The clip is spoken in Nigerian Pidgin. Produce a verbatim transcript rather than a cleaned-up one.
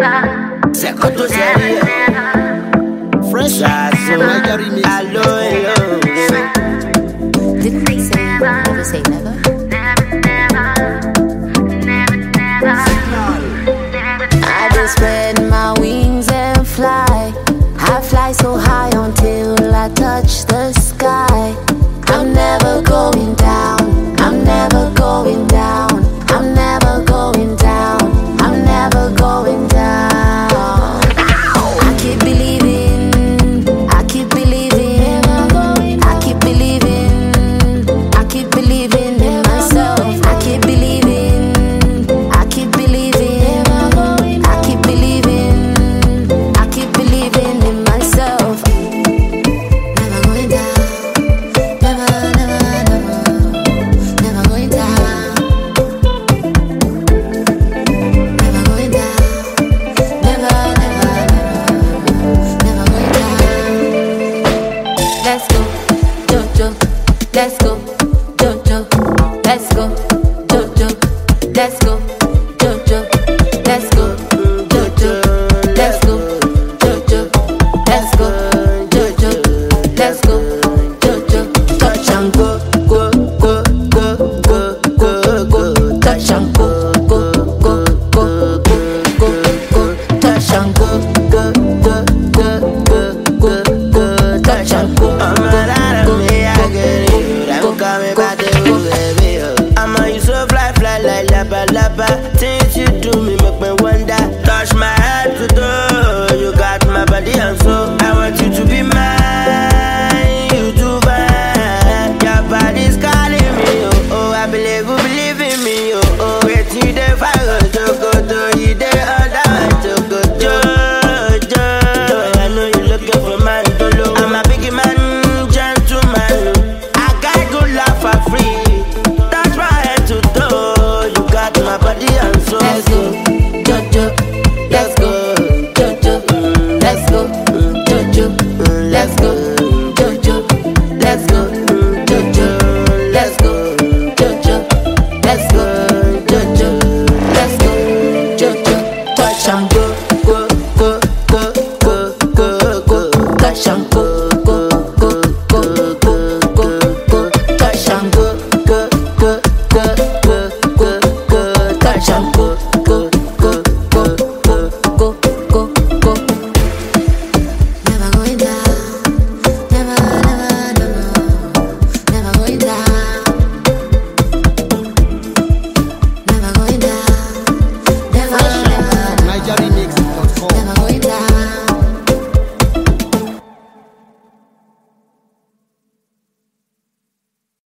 C'est quand tout sérieux. Fresh Allo, hello. Didn't they say never say never? I just spread my wings and fly. I fly so high until I touch the sky. I'm never going down. I'm never going down. I'm never going down. I'm never going down. I keep believing. I keep believing. I keep believing. I keep believing in myself. I keep believing. I keep believing. I keep believing. I keep believing in myself. Never going down. Never, never, never. Never going down. Never going down. Never, never, never. Never going down. Let's go, Jojo. Let's go, Jojo. Let's go, Jojo. Let's go, Jojo. Let's go, Jojo. Let's go, Jojo. Let's go, Jojo. Let's go, Jojo. Touch and go, go, go, go, go, go, go. Touch and go, go, go, go, go, go, go. Touch and go, go, go, go, go, go, go. Touch and go, go, go, go, I'm on you so fly, fly like lapa, lapa. Things you do me make me wonder. Touch my